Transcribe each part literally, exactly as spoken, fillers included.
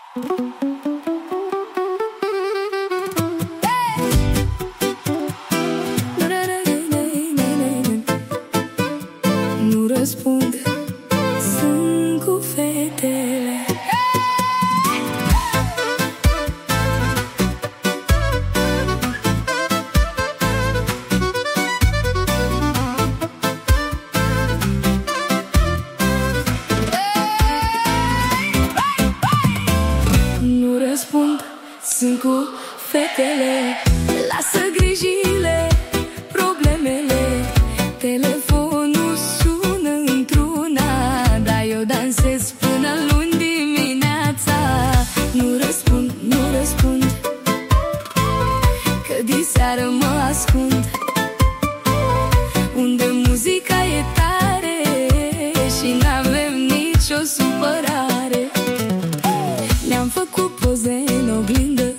Nu răspund, sunt cu fetele. Nu răspund, sunt cu fetele. Lasă grijile, problemele. Telefonul sună într-una, dar eu dansez până luni dimineața. Nu răspund, nu răspund, că diseară mă ascund unde muzica e tare și n-avem nicio supărare. Ne-am făcut poze în oglindă,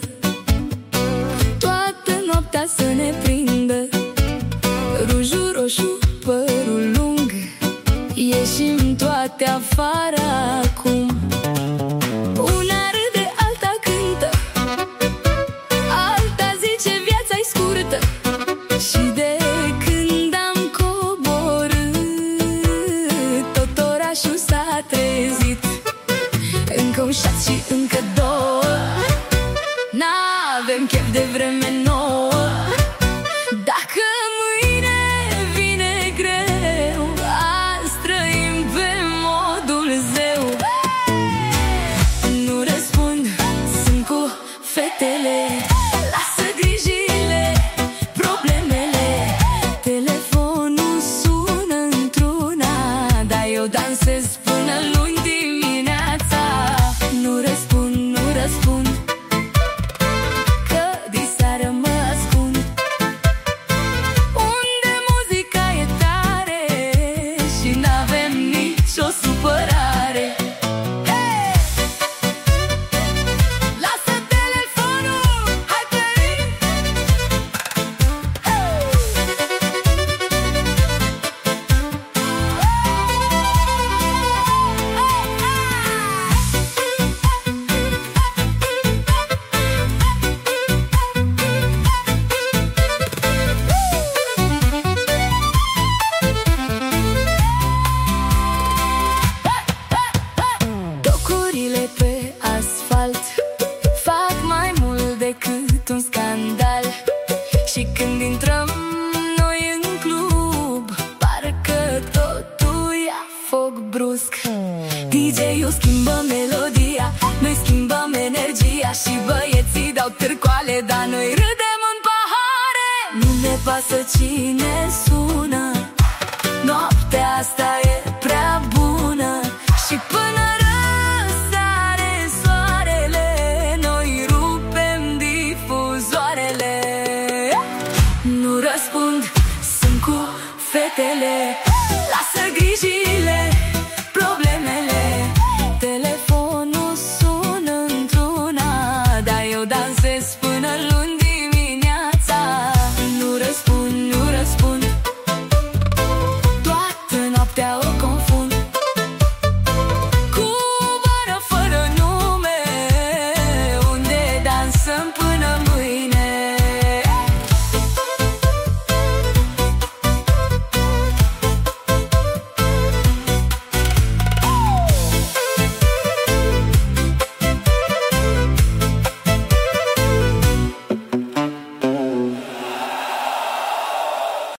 toată noaptea să ne prindă. Rujul roșu, părul lung, ieșim toate afară acum. Una râde, alta cântă, alta zice viața-i scurtă. Și de când am coborât, tot orașul s-a trezit. Încă un șat și încă două, n-avem chef de vreme nouă. Dacă mâine vine greu, azi trăim pe modul zeu. Nu răspund, sunt cu fetele. Lasă grijile, problemele. Telefonul sună într-una, dar eu dansez până luni dimineața. Nu răspund, nu răspund, că diseară mă ascund unde muzica e tare și n-avem nicio supărare. Hey! Lasă telefonul, hai plărim! Tocurile pe asfalt fac mai mult decât un scandal. Și când intrăm noi în club, parcă totul ia foc brusc. D J-ul schimbă melodia, noi schimbăm energia. Și băieții dau târcoale, dar noi râdem în pahare. Nu ne pasă cine